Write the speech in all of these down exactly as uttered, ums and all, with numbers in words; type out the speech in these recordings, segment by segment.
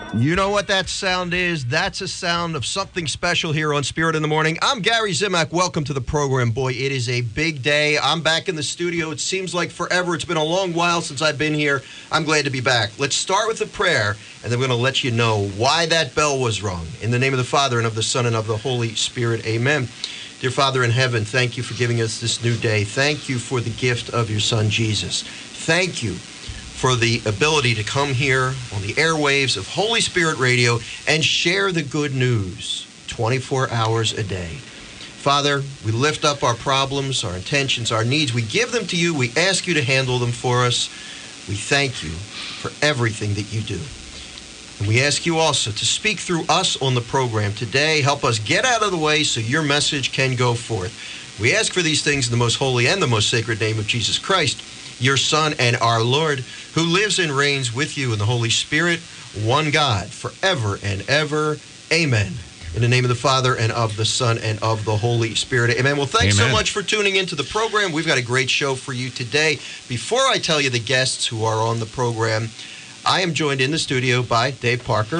You know what that sound is? That's a sound of something special here on Spirit in the Morning. I'm Gary Zimak. Welcome to the program. Boy, it is a big day. I'm back in the studio. It seems like forever. It's been a long while since I've been here. I'm glad to be back. Let's start with a prayer, and then we're going to let you know why that bell was rung. In the name of the Father, and of the Son, and of the Holy Spirit, amen. Dear Father in heaven, thank you for giving us this new day. Thank you for the gift of your Son, Jesus. Thank you for the ability to come here on the airwaves of Holy Spirit Radio and share the good news twenty-four hours a day. Father, we lift up our problems, our intentions, our needs. We give them to you. We ask you to handle them for us. We thank you for everything that you do. And we ask you also to speak through us on the program today. Help us get out of the way so your message can go forth. We ask for these things in the most holy and the most sacred name of Jesus Christ, your Son and our Lord, who lives and reigns with you in the Holy Spirit, one God, forever and ever. Amen. In the name of the Father, and of the Son, and of the Holy Spirit. Amen. Well, thanks Amen. so much for tuning into the program. We've got a great show for you today. Before I tell you the guests who are on the program, I am joined in the studio by Dave Parker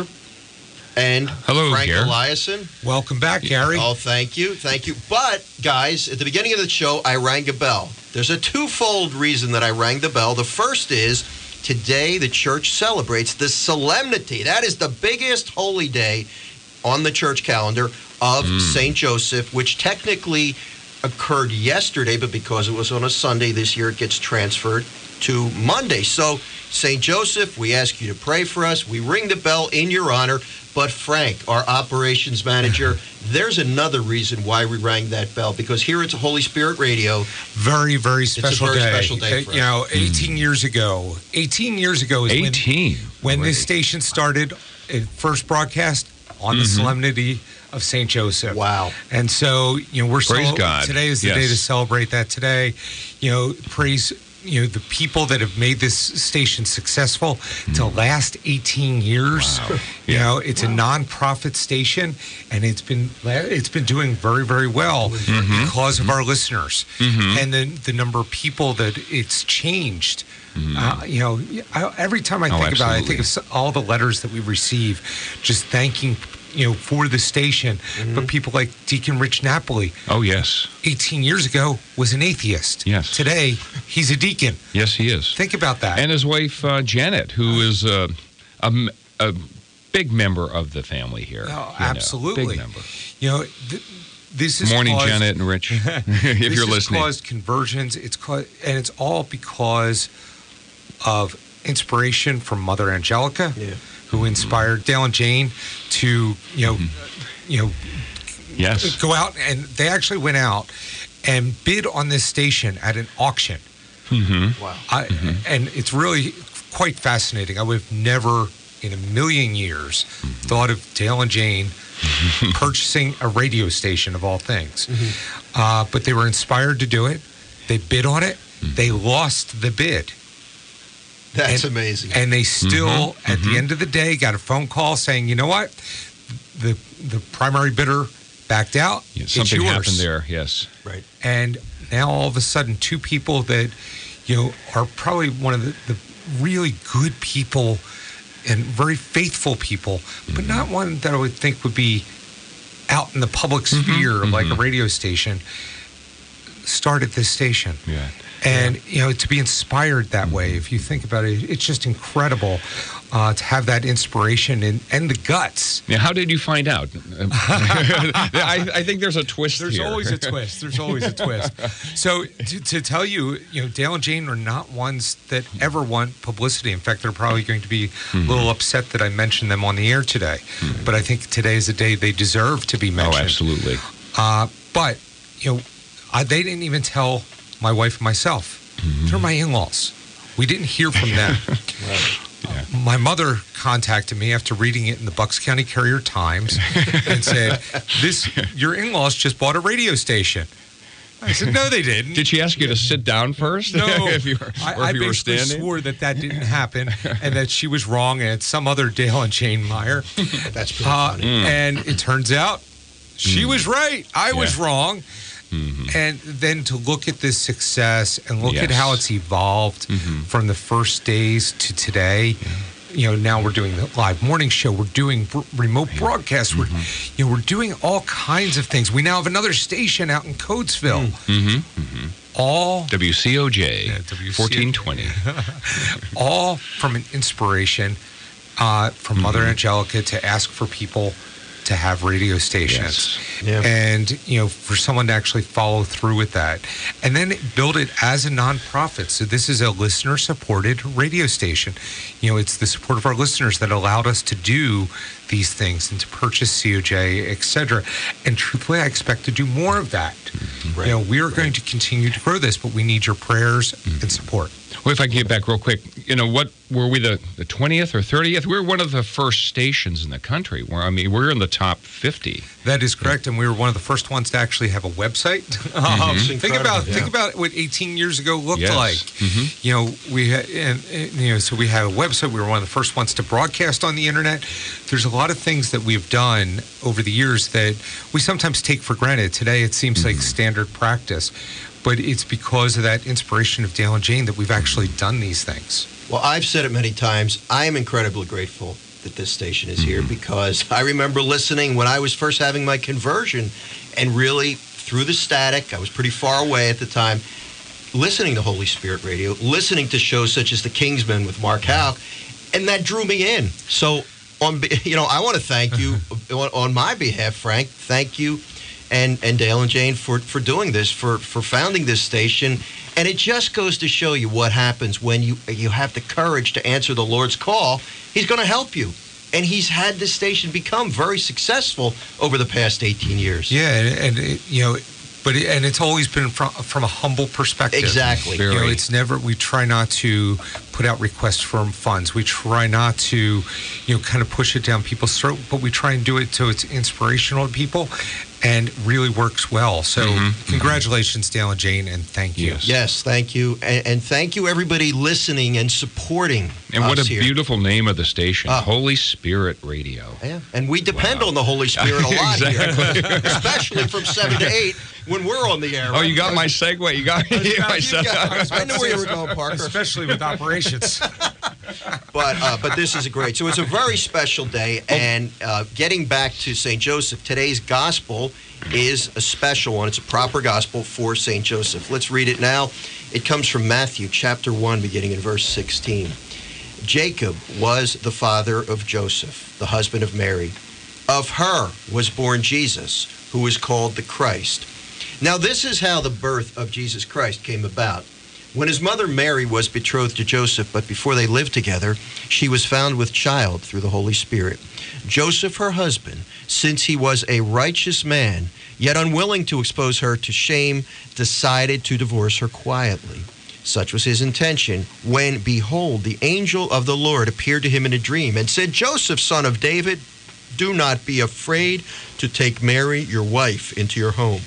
and Hello, Frank Gary. Eliason. Welcome back, Gary. Oh, thank you. Thank you. But, guys, at the beginning of the show, I rang a bell. There's a twofold reason that I rang the bell. The first is today the church celebrates the solemnity. That is the biggest holy day on the church calendar of mm. Saint Joseph, which technically occurred yesterday, but because it was on a Sunday this year, it gets transferred to Monday. So, Saint Joseph, we ask you to pray for us. We ring the bell in your honor. But Frank, our operations manager, there's another reason why we rang that bell, because here at Holy Spirit Radio, very, very special it's a very day. special day for uh, you us. know, eighteen mm. years ago, eighteen years ago is eighteen when, when this station started, it first broadcast on mm-hmm. the solemnity of Saint Joseph. Wow. And so, you know, we're praise cel- God. Today is the yes. day to celebrate that today. You know, praise you know the people that have made this station successful mm. to last eighteen years. Wow. You yeah. know, it's wow. a nonprofit station, and it's been it's been doing very, very well mm-hmm. because mm-hmm. of our listeners mm-hmm. and then the number of people that it's changed. Mm-hmm. Uh, you know, I, every time I oh, think absolutely. about it, I think of all the letters that we receive, just thanking. You know, for the station, mm-hmm. but people like Deacon Rich Napoli. Oh, yes. eighteen years ago was an atheist. Yes. Today, he's a deacon. Yes, he is. Think about that. And his wife, uh, Janet, who is uh, a, a big member of the family here. Oh, absolutely. Know, big member. You know, th- this is Morning, caused, Janet and Rich, if this you're listening. It's caused conversions. It's caused, and it's all because of inspiration from Mother Angelica. Yeah. Who inspired Dale and Jane to, you know, mm-hmm. you know, yes. go out, and they actually went out and bid on this station at an auction. Mm-hmm. Wow. I, mm-hmm. And it's really quite fascinating. I would have never in a million years mm-hmm. thought of Dale and Jane purchasing a radio station of all things. Mm-hmm. Uh, but they were inspired to do it. They bid on it. Mm-hmm. They lost the bid. That's and, amazing. And they still, mm-hmm. at mm-hmm. the end of the day, got a phone call saying, you know what? The the primary bidder backed out. Yeah, it's something yours. happened there, yes. Right. And now all of a sudden, two people that, you know, are probably one of the, the really good people and very faithful people, mm-hmm. but not one that I would think would be out in the public mm-hmm. sphere mm-hmm. like a radio station, started this station. Yeah. And, you know, to be inspired that way, if you think about it, it's just incredible uh, to have that inspiration and, and the guts. Now, how did you find out? I, I think there's a twist There's here. always a twist. There's always a twist. So to, to tell you, you know, Dale and Jane are not ones that ever want publicity. In fact, they're probably going to be mm-hmm. a little upset that I mentioned them on the air today. Mm-hmm. But I think today is a day they deserve to be mentioned. Oh, absolutely. Uh, but, you know, I, they didn't even tell my wife and myself. Mm-hmm. They're my in-laws. We didn't hear from them. Right. Yeah. Uh, my mother contacted me after reading it in the Bucks County Courier Times and said, "This your in-laws just bought a radio station." I said, "No, they didn't." Did she ask you to sit down first? No. if you were, I, or if I you were basically standing? swore that that didn't happen and that she was wrong and it's some other Dale and Jane Meyer. That's pretty uh, funny. Mm. And it turns out she mm. was right. I yeah. was wrong. Mm-hmm. And then to look at this success and look yes. at how it's evolved mm-hmm. from the first days to today, yeah. you know, now we're doing the live morning show. We're doing r- remote broadcasts. We're, Mm-hmm. you know, we're doing all kinds of things. We now have another station out in Coatesville. Mm-hmm. Mm-hmm. All W C O J, Yeah, W C O J. fourteen twenty. all from an inspiration uh, from Mother Angelica to ask for people to have radio stations. Yes. Yeah. And, you know, for someone to actually follow through with that. And then build it as a nonprofit. So this is a listener-supported radio station. You know, it's the support of our listeners that allowed us to do these things and to purchase C O J, et cetera. And truthfully, I expect to do more of that. Right. You know, we are going to continue to grow this, but we need your prayers and support. Well, if I can get back real quick, you know, what were we, the, the twentieth or thirtieth? We were one of the first stations in the country. Where I mean, we're in the top fifty. That is correct, and we were one of the first ones to actually have a website. Um, It's think incredible, about yeah. think about what eighteen years ago looked Yes. like. Mhm. You know, we had, and, and, you know, so we had a website. We were one of the first ones to broadcast on the internet. There's a lot of things that we've done over the years that we sometimes take for granted. Today, it seems like standard practice, but it's because of that inspiration of Dale and Jane that we've actually done these things. Well, I've said it many times. I am incredibly grateful that this station is here because I remember listening when I was first having my conversion and really through the static, I was pretty far away at the time, listening to Holy Spirit Radio, listening to shows such as The Kingsmen with Mark Houck, and that drew me in. So, on be- you know, I want to thank you on, on my behalf, Frank. Thank you and, and Dale and Jane for, for doing this, for, for founding this station. And it just goes to show you what happens when you you have the courage to answer the Lord's call. He's going to help you. And he's had this station become very successful over the past eighteen years. Yeah, and, and it, you know, but it, and it's always been from from a humble perspective. Exactly. You know, Very. it's never. We try not to put out requests for funds. We try not to, you know, kind of push it down people's throat. But we try and do it so it's inspirational to people, and really works well. So, Mhm. congratulations, Dale and Jane, and thank you. Yes. Yes, thank you. And, and thank you, everybody listening and supporting And what a us here. beautiful name of the station, Ah. Holy Spirit Radio. Yeah, and we depend Wow. on the Holy Spirit a lot Exactly. here, especially from seven to eight when we're on the air. Oh, you got my segue. You got me. You got- I knew where you were going, Parker. Especially with operations. But uh, but this is a great. So it's a very special day, and uh, getting back to Saint Joseph, today's gospel is a special one. It's a proper gospel for Saint Joseph. Let's read it now. It comes from Matthew chapter one, beginning in verse sixteen. Jacob was the father of Joseph, the husband of Mary. Of her was born Jesus, who is called the Christ. Now this is how the birth of Jesus Christ came about. When his mother Mary was betrothed to Joseph, but before they lived together, she was found with child through the Holy Spirit. Joseph, her husband, since he was a righteous man, yet unwilling to expose her to shame, decided to divorce her quietly. Such was his intention, when, behold, the angel of the Lord appeared to him in a dream and said, Joseph, son of David, do not be afraid to take Mary, your wife, into your home.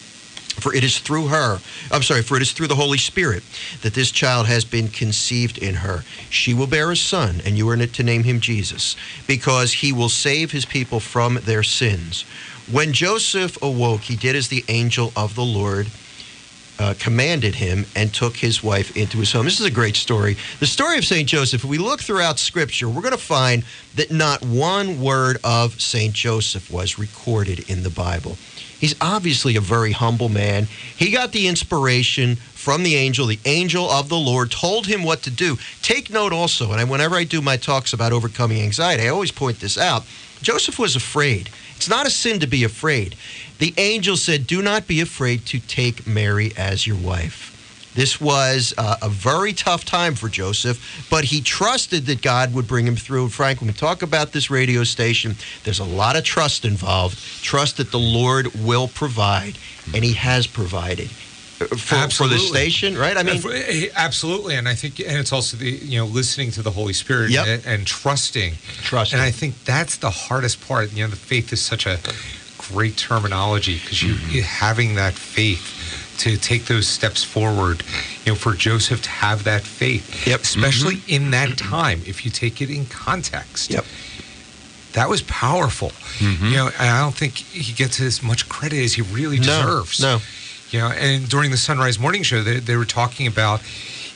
For it is through her, I'm sorry, for it is through the Holy Spirit that this child has been conceived in her. She will bear a son, and you are to name him Jesus, because he will save his people from their sins. When Joseph awoke, he did as the angel of the Lord uh, commanded him and took his wife into his home. This is a great story. The story of Saint Joseph, if we look throughout Scripture, we're going to find that not one word of Saint Joseph was recorded in the Bible. He's obviously a very humble man. He got the inspiration from the angel. The angel of the Lord told him what to do. Take note also, and I, whenever I do my talks about overcoming anxiety, I always point this out. Joseph was afraid. It's not a sin to be afraid. The angel said, do not be afraid to take Mary as your wife. This was uh, a very tough time for Joseph, but he trusted that God would bring him through. Frank, when we talk about this radio station, there's a lot of trust involved. Trust that the Lord will provide, and he has provided for, for the station, right? I mean, absolutely, and I think, and it's also the, you know, listening to the Holy Spirit Yep. and, and trusting. Trusting. And I think that's the hardest part. You know, the faith is such a great terminology because you Mm-hmm. having that faith to take those steps forward, you know, for Joseph to have that faith, Yep. especially in that time, if you take it in context. Yep. That was powerful. Mm-hmm. You know, and I don't think he gets as much credit as he really No, deserves. no. You know, and during the Sunrise Morning Show, they, they were talking about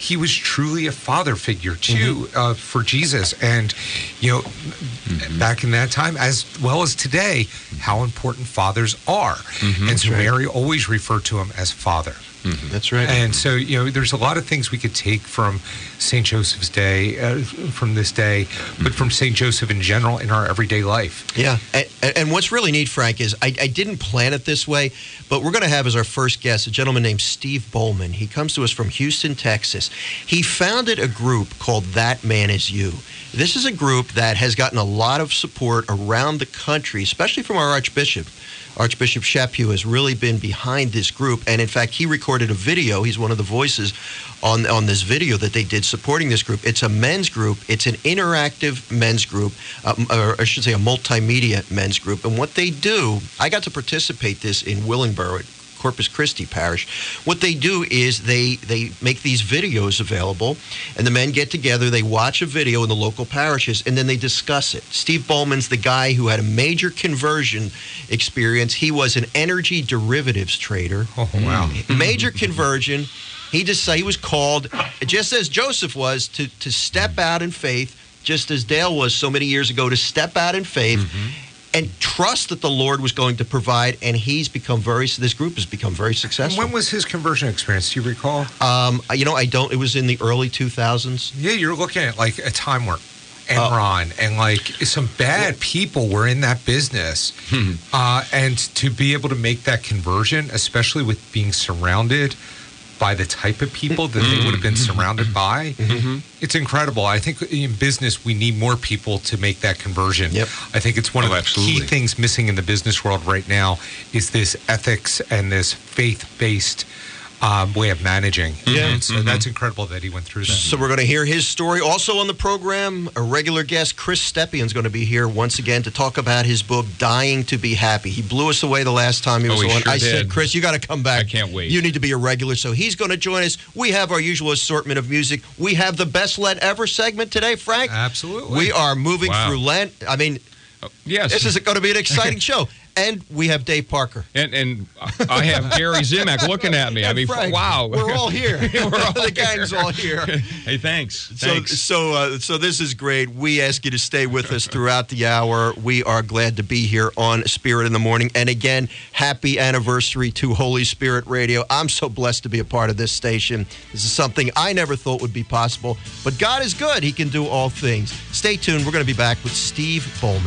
he was truly a father figure too mm-hmm. uh, for Jesus. And, you know, mm-hmm. back in that time, as well as today, how important fathers are. Mm-hmm. And so right. Mary always referred to him as father. Mm-hmm. That's right. And so, you know, there's a lot of things we could take from Saint Joseph's day, uh, from this day, but from Saint Joseph in general in our everyday life. Yeah. And, and what's really neat, Frank, is I, I didn't plan it this way, but we're going to have as our first guest a gentleman named Steve Bowman. He comes to us from Houston, Texas. He founded a group called That Man Is You. This is a group that has gotten a lot of support around the country, especially from our Archbishop. Archbishop Chaput has really been behind this group, and in fact, he recorded a video. He's one of the voices on on this video that they did supporting this group. It's a men's group. It's an interactive men's group, uh, or I should say a multimedia men's group. And what they do, I got to participate this in Willingboro at Corpus Christi Parish. What they do is they they make these videos available, and the men get together, they watch a video in the local parishes, and then they discuss it. Steve Bowman's the guy who had a major conversion experience. He was an energy derivatives trader. Oh, wow. Major conversion. He just he was called, just as Joseph was, to, to step out in faith, just as Dale was so many years ago, to step out in faith. Mm-hmm. And trust that the Lord was going to provide, and he's become very. This group has become very successful. And when was his conversion experience? Do you recall? Um, you know, I don't. It was in the early two thousands. Yeah, you're looking at like a time where Enron uh, and like some bad people were in that business, hmm. uh, and to be able to make that conversion, especially with being surrounded by the type of people that they would have been surrounded by, mm-hmm. it's incredible. I think in business, we need more people to make that conversion. Yep. I think it's one oh, of the absolutely. key things missing in the business world right now is this ethics and this faith-based um, way of managing. Yeah. And so mm-hmm. that's incredible that he went through that. So we're going to hear his story. Also on the program, a regular guest, Chris Stepien, is going to be here once again to talk about his book, Dying to Be Happy. He blew us away the last time he was oh, he on. Sure I did. said, Chris, you got to come back. I can't wait. You need to be a regular. So he's going to join us. We have our usual assortment of music. We have the Best Lent Ever segment today, Frank. Absolutely. We are moving wow. through Lent. I mean, oh, yes. This is going to be an exciting show. And we have Dave Parker. And and I have Gary Zimak looking at me. And I mean, Frank, wow. We're all here. we're all the gang's all here. Hey, thanks. So thanks. so uh, so this is great. We ask you to stay with us throughout the hour. We are glad to be here on Spirit in the Morning. And again, happy anniversary to Holy Spirit Radio. I'm so blessed to be a part of this station. This is something I never thought would be possible. But God is good. He can do all things. Stay tuned. We're going to be back with Steve Bowman.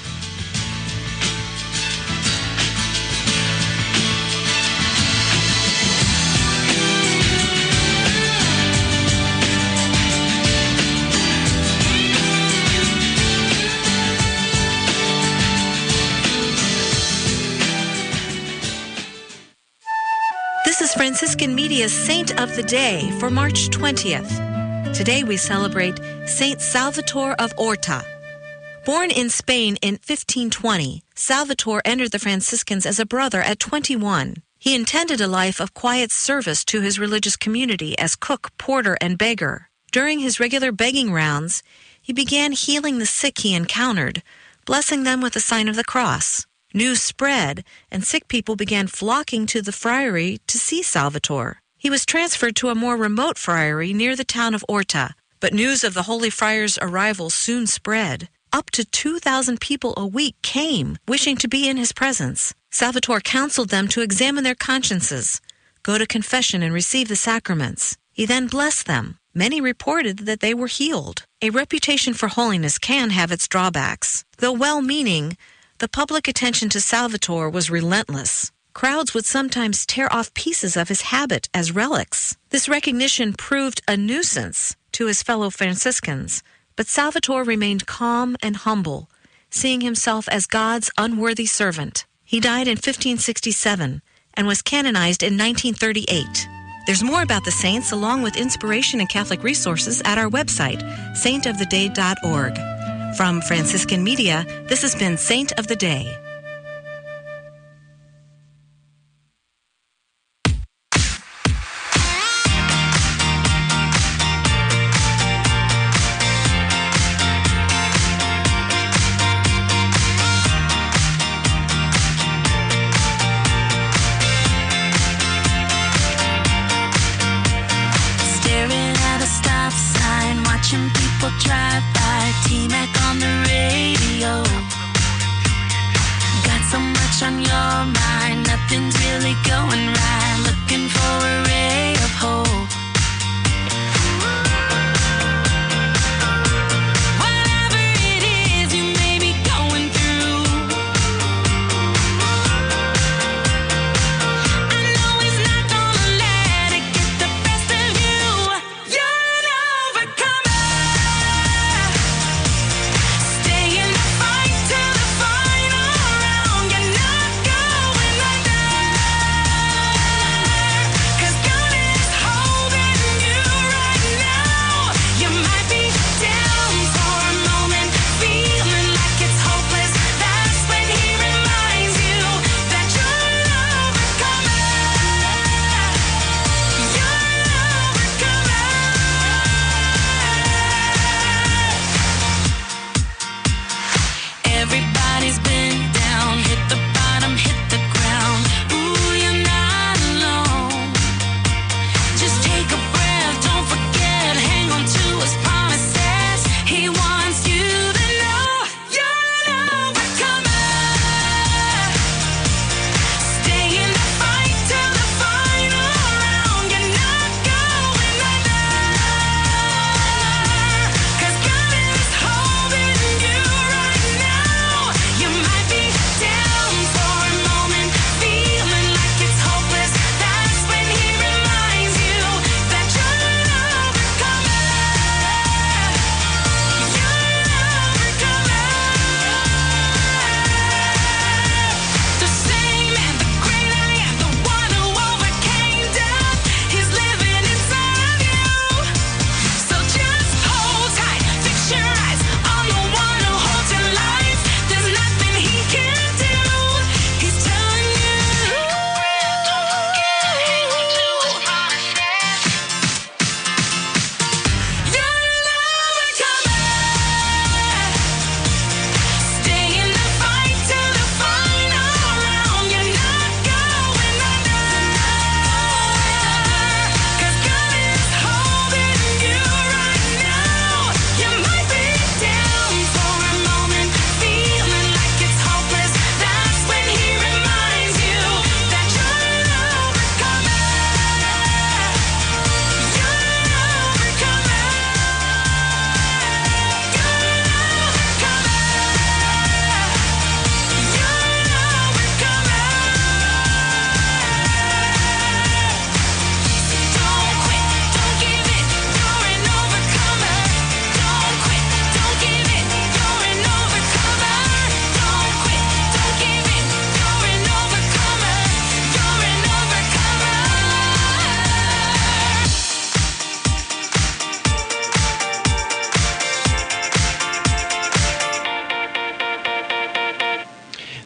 This is Franciscan Media's Saint of the Day for March twentieth. Today we celebrate Saint Salvator of Orta. Born in Spain in fifteen twenty, Salvator entered the Franciscans as a brother at twenty-one. He intended a life of quiet service to his religious community as cook, porter, and beggar. During his regular begging rounds, he began healing the sick he encountered, blessing them with the sign of the cross. News spread, and sick people began flocking to the friary to see Salvator. He was transferred to a more remote friary near the town of Orta, but news of the Holy Friar's arrival soon spread. Up to two thousand people a week came, wishing to be in his presence. Salvator counseled them to examine their consciences, go to confession and receive the sacraments. He then blessed them. Many reported that they were healed. A reputation for holiness can have its drawbacks. Though well-meaning, the public attention to Salvator was relentless. Crowds would sometimes tear off pieces of his habit as relics. This recognition proved a nuisance to his fellow Franciscans, but Salvator remained calm and humble, seeing himself as God's unworthy servant. He died in fifteen sixty-seven and was canonized in nineteen thirty-eight. There's more about the saints along with inspiration and Catholic resources at our website, saint of the day dot org. From Franciscan Media, this has been Saint of the Day. Staring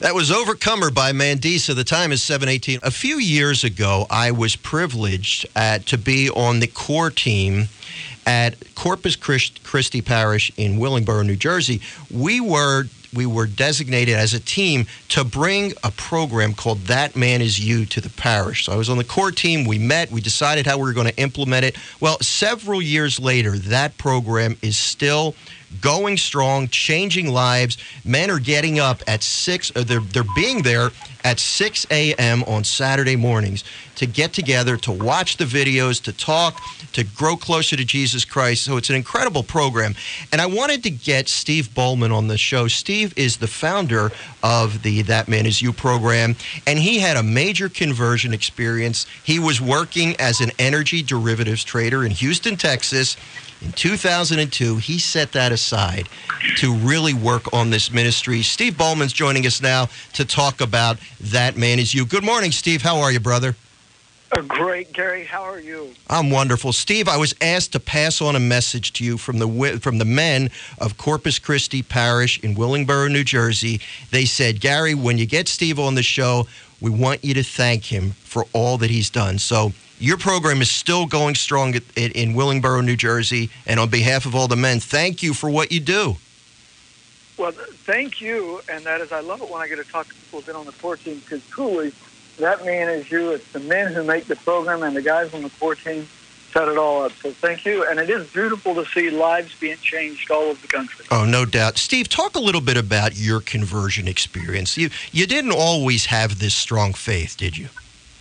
That was Overcomer by Mandisa. The time is seven eighteen. A few years ago, I was privileged at, to be on the core team at Corpus Christi Parish in Willingboro, New Jersey. We were we were designated as a team to bring a program called That Man Is You to the parish. So I was on the core team. We met. We decided how we were going to implement it. Well, several years later, that program is still going strong, changing lives. Men are getting up at six. Or they're they're being there at six a.m. on Saturday mornings to get together, to watch the videos, to talk, to grow closer to Jesus Christ. So it's an incredible program. And I wanted to get Steve Bowman on the show. Steve is the founder of the That Man Is You program, and he had a major conversion experience. He was working as an energy derivatives trader in Houston, Texas. In two thousand two, he set that aside to really work on this ministry. Steve Bowman's joining us now to talk about That Man Is You. Good morning, Steve. How are you, brother? Uh, great, Gary. How are you? I'm wonderful. Steve, I was asked to pass on a message to you from the from the men of Corpus Christi Parish in Willingboro, New Jersey. They said, Gary, when you get Steve on the show, we want you to thank him for all that he's done. So your program is still going strong at, at, in Willingboro, New Jersey, and on behalf of all the men, thank you for what you do. Well, thank you, and that is, I love it when I get to talk to people who've been on the core team, because truly, That Man Is You. It's the men who make the program, and the guys on the core team set it all up. So thank you, and it is beautiful to see lives being changed all over the country. Oh, no doubt. Steve, talk a little bit about your conversion experience. You you didn't always have this strong faith, did you?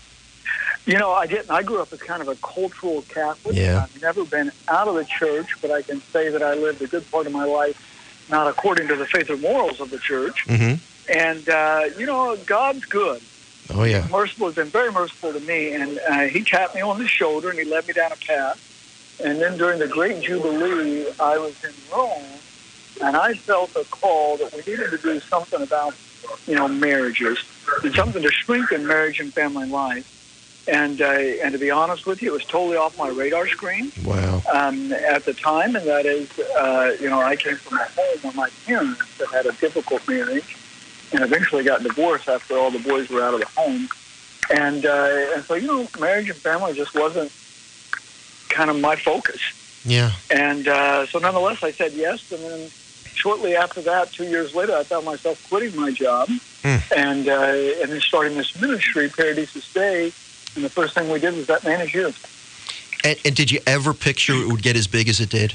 You know, I didn't. I grew up as kind of a cultural Catholic. Yeah. I've never been out of the church, but I can say that I lived a good part of my life not according to the faith or morals of the church. Mm-hmm. And, uh, you know, God's good. Oh, yeah. Merciful, has been very merciful to me. And uh, he tapped me on the shoulder, and he led me down a path. And then during the Great Jubilee, I was in Rome, and I felt a call that we needed to do something about, you know, marriages, and something to strengthen marriage and family life. And uh, and to be honest with you, it was totally off my radar screen. Wow. Um, at the time, and that is, uh, you know, I came from a home where my parents that had a difficult marriage, and eventually got divorced after all the boys were out of the home. And uh, and so, you know, marriage and family just wasn't kind of my focus. Yeah. And uh, so nonetheless, I said yes. And then shortly after that, two years later, I found myself quitting my job mm. and uh, and then starting this ministry, Paradisus Day. And the first thing we did was That Man Is You. And, and did you ever picture it would get as big as it did?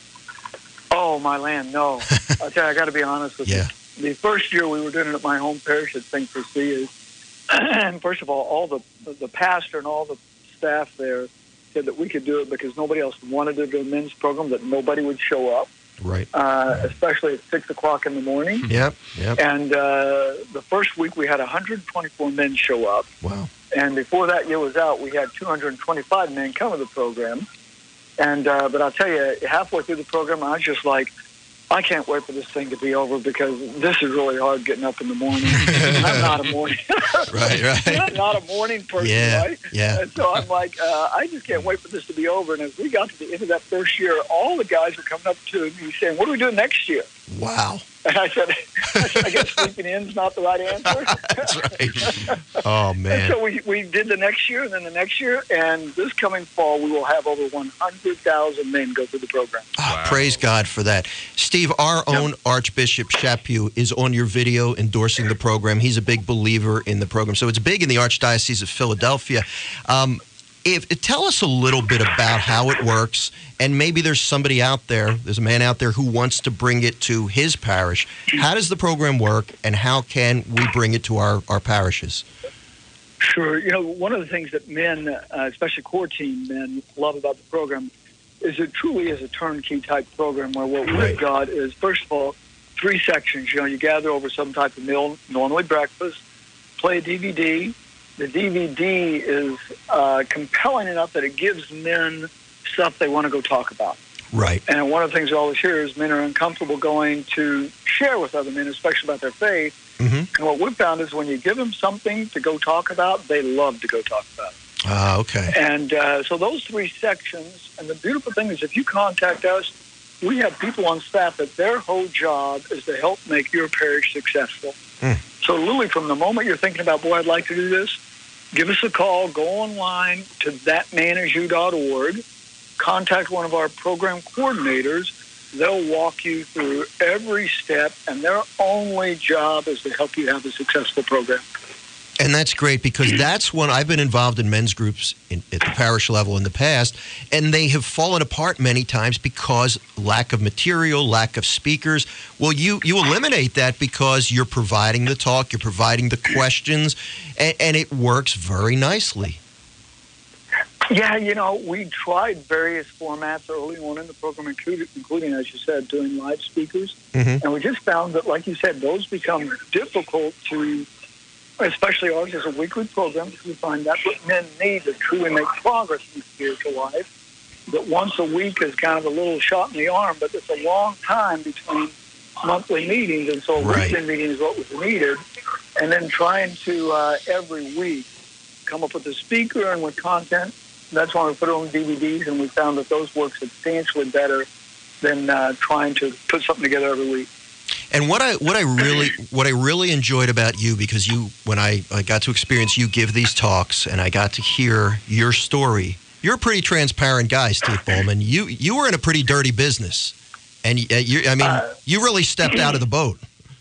Oh, my land, no. I'll tell you, I got to be honest with yeah. you. The first year we were doing it at my home parish at Saint Cecilia, and first of all, all the the pastor and all the staff there said that we could do it because nobody else wanted to do a men's program, that nobody would show up. Right. Uh, especially at six o'clock in the morning. Yep, yep. And uh, the first week we had one hundred twenty-four men show up. Wow. And before that year was out, we had two hundred twenty-five men come to the program. And uh, but I'll tell you, halfway through the program, I was just like, I can't wait for this thing to be over because this is really hard getting up in the morning. I'm not a morning. right, right. I'm not a morning person, yeah, right? Yeah. And so I'm like, uh, I just can't wait for this to be over. And as we got to the end of that first year, all the guys were coming up to me saying, what are we doing next year? Wow. And I said, I, said, I guess sleeping in's not the right answer. That's right. Oh, man. And so we, we did the next year and then the next year. And this coming fall, we will have over one hundred thousand men go through the program. Oh, wow. Praise God for that. Steve, our yep. own Archbishop Chaput is on your video endorsing the program. He's a big believer in the program. So it's big in the Archdiocese of Philadelphia. Um, If, tell us a little bit about how it works, and maybe there's somebody out there, there's a man out there who wants to bring it to his parish. How does the program work, and how can we bring it to our, our parishes? Sure. You know, one of the things that men, uh, especially core team men, love about the program is it truly is a turnkey type program where what right. we've got is, first of all, three sections. You know, you gather over some type of meal, normally breakfast, play a D V D. The D V D is uh, compelling enough that it gives men stuff they want to go talk about. Right. And one of the things we always hear is men are uncomfortable going to share with other men, especially about their faith. Mm-hmm. And what we've found is when you give them something to go talk about, they love to go talk about it. Ah, uh, okay. And uh, so those three sections, and the beautiful thing is if you contact us, we have people on staff that their whole job is to help make your parish successful. Mm. So, Louie, from the moment you're thinking about, boy, I'd like to do this, give us a call. Go online to that man is you dot org. Contact one of our program coordinators. They'll walk you through every step, and their only job is to help you have a successful program. And that's great, because that's when I've been involved in men's groups in, at the parish level in the past, and they have fallen apart many times because lack of material, lack of speakers. Well, you, you eliminate that because you're providing the talk, you're providing the questions, and, and it works very nicely. Yeah, you know, we tried various formats early on in the program, including, including as you said, doing live speakers. Mm-hmm. And we just found that, like you said, those become difficult to, especially ours is a weekly program, because we find that's what men need to truly make progress in spiritual life. That once a week is kind of a little shot in the arm, but it's a long time between monthly meetings, and so a right. weekly meeting is what was needed. And then trying to, uh, every week, come up with a speaker and with content. That's why we put it on D V Ds, and we found that those work substantially better than uh, trying to put something together every week. And what I what I really what I really enjoyed about you, because you when I, I got to experience you give these talks, and I got to hear your story. You're a pretty transparent guy, Steve Ballman. You you were in a pretty dirty business, and uh, you I mean uh, you really stepped out of the boat.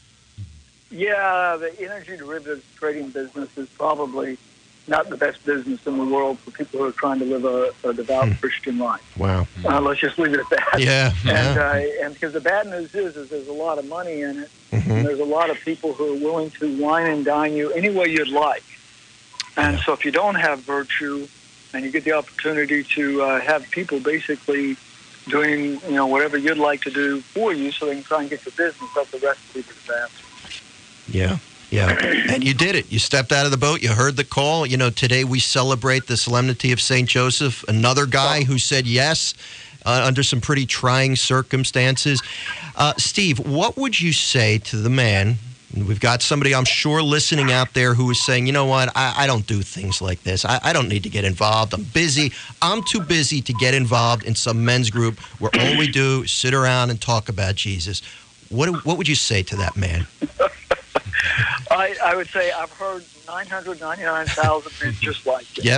Yeah, the energy derivatives trading business is probably not the best business in the world for people who are trying to live a, a devout mm. Christian life. Wow. Uh, let's just leave it at that. Yeah. And, yeah. uh, and because the bad news is, is there's a lot of money in it, mm-hmm. and there's a lot of people who are willing to wine and dine you any way you'd like. And yeah. so if you don't have virtue, and you get the opportunity to uh, have people basically doing, you know, whatever you'd like to do for you so they can try and get your business, that's the recipe for disaster. Yeah. Yeah, and you did it. You stepped out of the boat. You heard the call. You know, today we celebrate the solemnity of Saint Joseph, another guy who said yes uh, under some pretty trying circumstances. Uh, Steve, what would you say to the man? We've got somebody, I'm sure, listening out there who is saying, you know what, I, I don't do things like this. I, I don't need to get involved. I'm busy. I'm too busy to get involved in some men's group where all we do is sit around and talk about Jesus. What, what would you say to that man? I, I would say I've heard nine hundred ninety-nine thousand men just like it. Yep.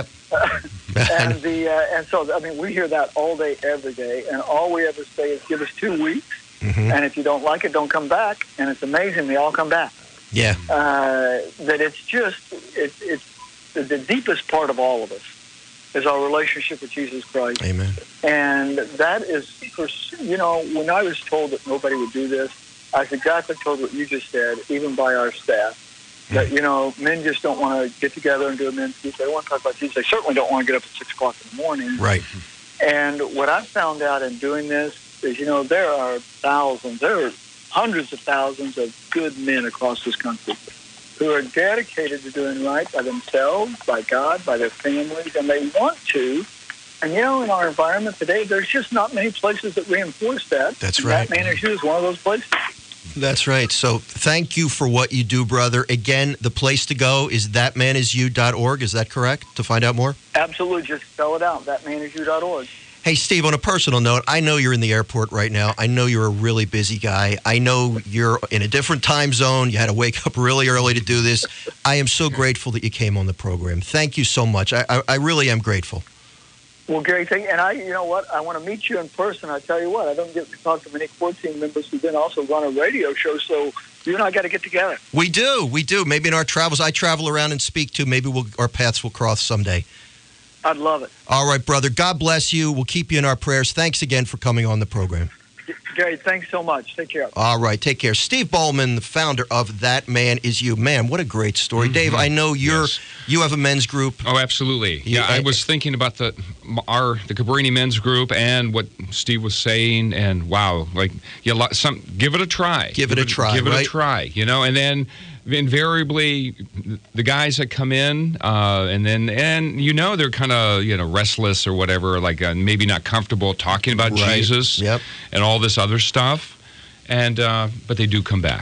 and the uh, and so I mean we hear that all day, every day, and all we ever say is give us two weeks, mm-hmm. and if you don't like it, don't come back. And it's amazing they all come back. Yeah. Uh, that it's just it, it's the, the deepest part of all of us is our relationship with Jesus Christ. Amen. And that is, for, you know, when I was told that nobody would do this, I was exactly told what you just said, even by our staff, that, you know, men just don't want to get together and do a men's group. They don't want to talk about Jesus. They certainly don't want to get up at six o'clock in the morning. Right. And what I found out in doing this is, you know, there are thousands, there are hundreds of thousands of good men across this country who are dedicated to doing right by themselves, by God, by their families, and they want to. And, you know, in our environment today, there's just not many places that reinforce that. That's right. That Man Is You is one of those places. That's right. So thank you for what you do, brother. Again, the place to go is that man is you dot org. Is that correct, to find out more? Absolutely. Just spell it out, that man is you dot org. Hey, Steve, on a personal note, I know you're in the airport right now. I know you're a really busy guy. I know you're in a different time zone. You had to wake up really early to do this. I am so grateful that you came on the program. Thank you so much. I, I, I really am grateful. Well, Gary, thank you. And I, you know what? I want to meet you in person. I tell you what, I don't get to talk to many core team members who then also run a radio show. So you and I got to get together. We do. We do. Maybe in our travels, I travel around and speak too. Maybe we'll, our paths will cross someday. I'd love it. All right, brother. God bless you. We'll keep you in our prayers. Thanks again for coming on the program. Gary, thanks so much. Take care. All right, take care. Steve Ballman, the founder of That Man Is You. Man, what a great story. Mm-hmm. Dave, I know you're yes. you have a men's group. Oh, absolutely. You, yeah, I was thinking about the our the Cabrini men's group and what Steve was saying, and wow, like you some give it a try. Give it give a try. Give right? it a try. You know, and then invariably the guys that come in uh, and then and you know they're kind of you know restless or whatever, like uh, maybe not comfortable talking about right. Jesus yep. and all this other stuff, and uh, but they do come back.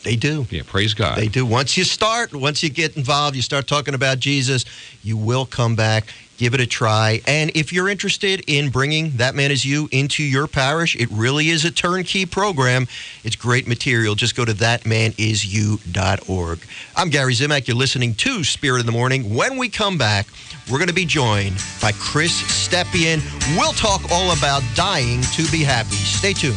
They do. Yeah, praise God. They do. Once you start, once you get involved, you start talking about Jesus, you will come back. Give it a try. And if you're interested in bringing That Man Is You into your parish, it really is a turnkey program. It's great material. Just go to that man is you dot org. I'm Gary Zimak. You're listening to Spirit in the Morning. When we come back, we're going to be joined by Chris Stepien. We'll talk all about dying to be happy. Stay tuned.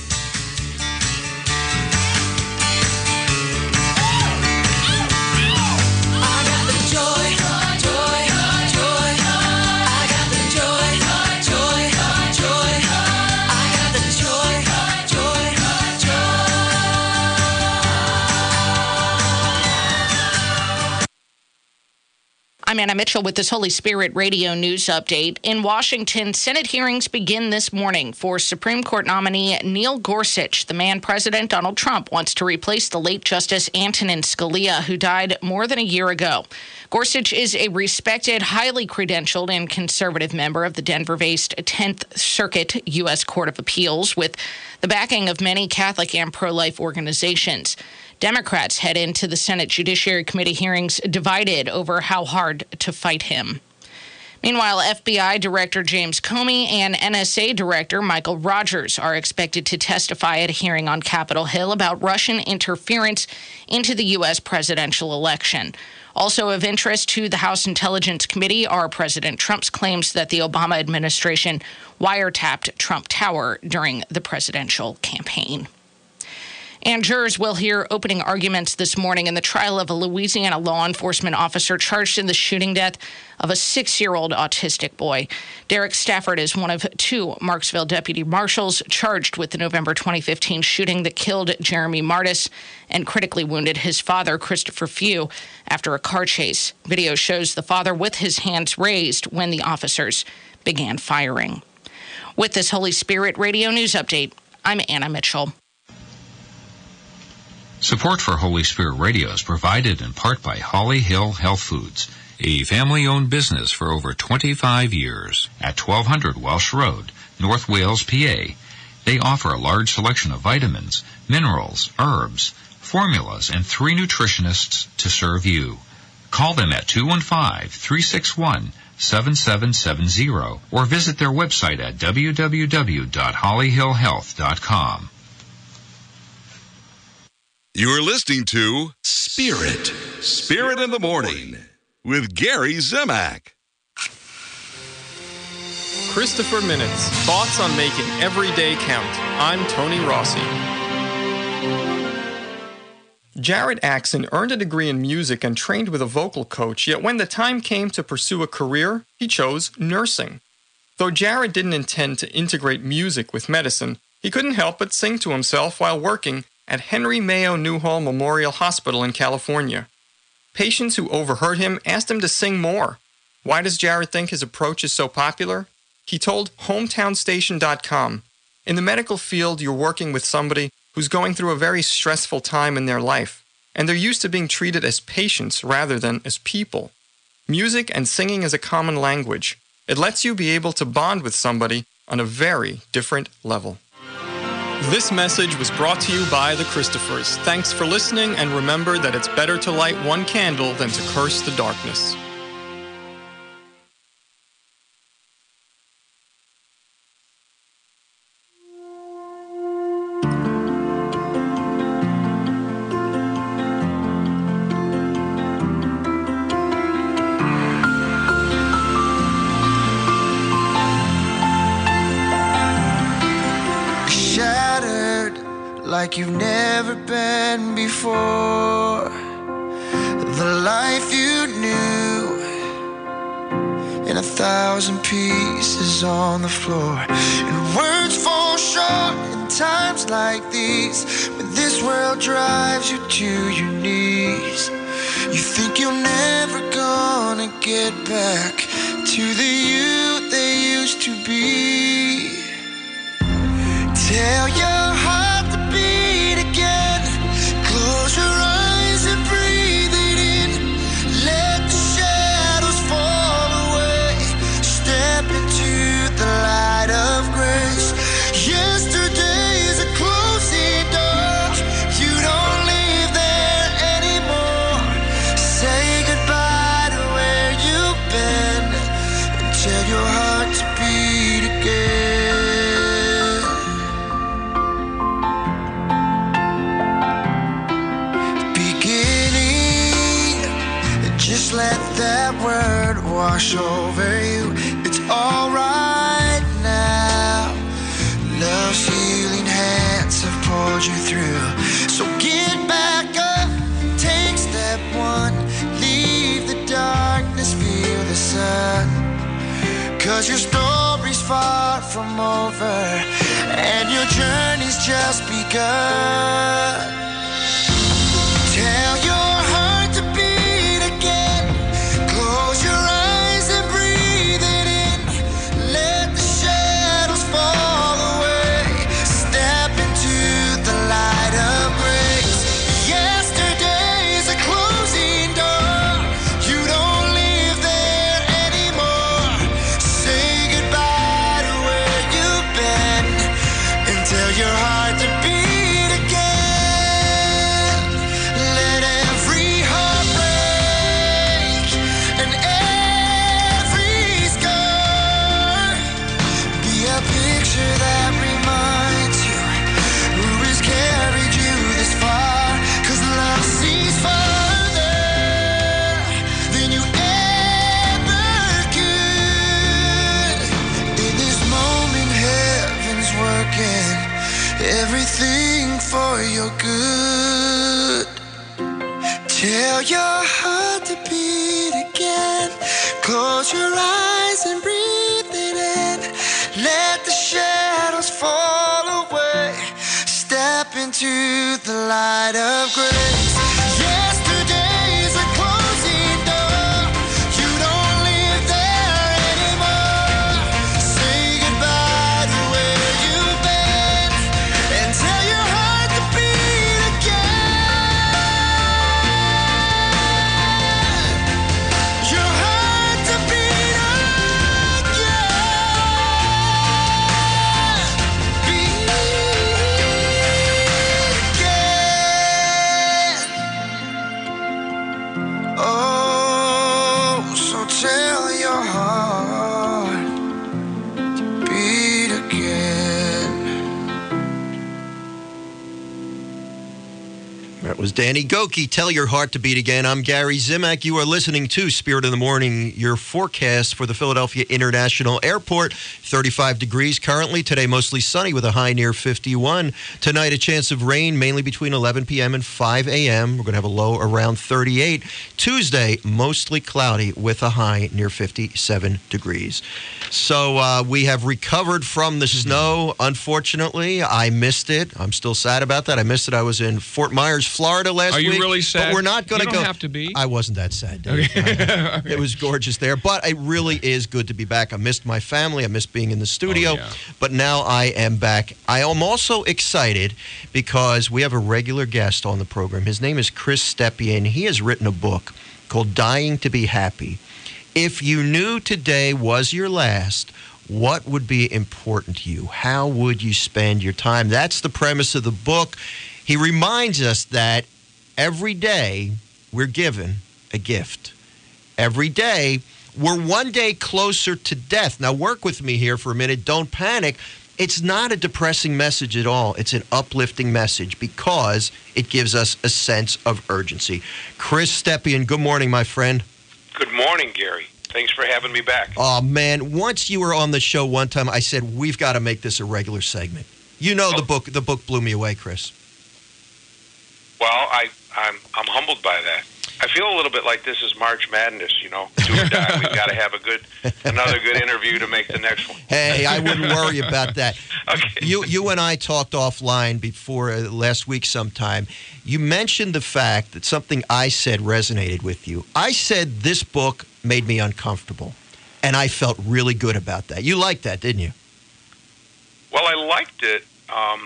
I'm Anna Mitchell with this Holy Spirit Radio News Update. In Washington, Senate hearings begin this morning for Supreme Court nominee Neil Gorsuch, the man President Donald Trump wants to replace the late Justice Antonin Scalia, who died more than a year ago. Gorsuch is a respected, highly credentialed, and conservative member of the Denver-based tenth Circuit U S Court of Appeals, with the backing of many Catholic and pro-life organizations. Democrats head into the Senate Judiciary Committee hearings divided over how hard to fight him. Meanwhile, F B I Director James Comey and N S A Director Michael Rogers are expected to testify at a hearing on Capitol Hill about Russian interference into the U S presidential election. Also of interest to the House Intelligence Committee are President Trump's claims that the Obama administration wiretapped Trump Tower during the presidential campaign. And jurors will hear opening arguments this morning in the trial of a Louisiana law enforcement officer charged in the shooting death of a six-year-old autistic boy. Derek Stafford is one of two Marksville deputy marshals charged with the November twenty fifteen shooting that killed Jeremy Martis and critically wounded his father, Christopher Few, after a car chase. Video shows the father with his hands raised when the officers began firing. With this Holy Spirit Radio News Update, I'm Anna Mitchell. Support for Holy Spirit Radio is provided in part by Holly Hill Health Foods, a family-owned business for over twenty-five years at twelve hundred Welsh Road, North Wales, P A. They offer a large selection of vitamins, minerals, herbs, formulas, and three nutritionists to serve you. Call them at two one five, three six one, seven seven seven zero or visit their website at w w w dot holly hill health dot com. You're listening to Spirit, Spirit in the Morning with Gary Zimak. Christopher Minutes, thoughts on making every day count. I'm Tony Rossi. Jared Axon earned a degree in music and trained with a vocal coach, yet when the time came to pursue a career, he chose nursing. Though Jared didn't intend to integrate music with medicine, he couldn't help but sing to himself while working at Henry Mayo Newhall Memorial Hospital in California. Patients who overheard him asked him to sing more. Why does Jared think his approach is so popular? He told hometown station dot com, "In the medical field, you're working with somebody who's going through a very stressful time in their life, and they're used to being treated as patients rather than as people. Music and singing is a common language. It lets you be able to bond with somebody on a very different level." This message was brought to you by the Christophers. Thanks for listening, and remember that it's better to light one candle than to curse the darkness. Like you've never been before. The life you knew in a thousand pieces on the floor. And words fall short in times like these, when this world drives you to your knees. You think you're never gonna get back to the you they used to be. Tell your heart beat again. Close your eyes and breathe it in. Let the shadows fall away. Step into the light of grace. Yesterday is a closing door. You don't live Just let that word wash over you. It's alright now. Love's healing hands have pulled you through. So get back up, take step one. Leave the darkness, feel the sun. Cause your story's far from over, and your journey's just begun. Tell your heart to beat again. Close your eyes and breathe it in. Let the shadows fall away. Step into the light of grace. Yesterday's a closing door. You don't live there anymore. Say goodbye to where you've been, and tell your heart to beat. Everything for your good. Tell your heart to beat again. Close your eyes and breathe it in. Let the shadows fall away. Step into the light of grace. Yesterday's a closing door. You don't live there anymore. Say goodbye to where you've been, and tell your heart to beat again. Your heart to beat again. Beat again. Oh, so tell your heart to beat again. That was Danny Gokey. Tell your heart to beat again. I'm Gary Zimak. You are listening to Spirit in the Morning, your forecast for the Philadelphia International Airport. thirty-five degrees currently. Today, mostly sunny with a high near fifty-one. Tonight, a chance of rain, mainly between eleven p.m. and five a.m. We're going to have a low around thirty-eight. Tuesday, mostly cloudy with a high near fifty-seven degrees. So uh, we have recovered from the snow. Unfortunately, I missed it. I'm still sad about that. I missed it. I was in Fort Myers, Florida last Are week. you really sad? But we're not going to You go. don't have to be. I wasn't that sad, Dave. Okay. It was gorgeous there. But it really is good to be back. I missed my family. I missed being in the studio. Oh, yeah. But now I am back. I am also excited because we have a regular guest on the program. His name is Chris Stepien. He has written a book called Dying to Be Happy. If you knew today was your last, what would be important to you? How would you spend your time? That's the premise of the book. He reminds us that every day we're given a gift. Every day we're one day closer to death. Now work with me here for a minute. Don't panic. It's not a depressing message at all. It's an uplifting message because it gives us a sense of urgency. Chris Stepien, good morning, my friend. Good morning, Gary. Thanks for having me back. Oh, man. Once you were on the show one time, I said, we've got to make this a regular segment. You know, Oh. the book the book blew me away, Chris. Well, I, I'm I'm humbled by that. I feel a little bit like this is March Madness, you know, do or die. We've got to have a good, another good interview to make the next one. Hey, I wouldn't worry about that. Okay. You you and I talked offline before uh, last week sometime. You mentioned the fact that something I said resonated with you. I said this book made me uncomfortable, and I felt really good about that. You liked that, didn't you? Well, I liked it um,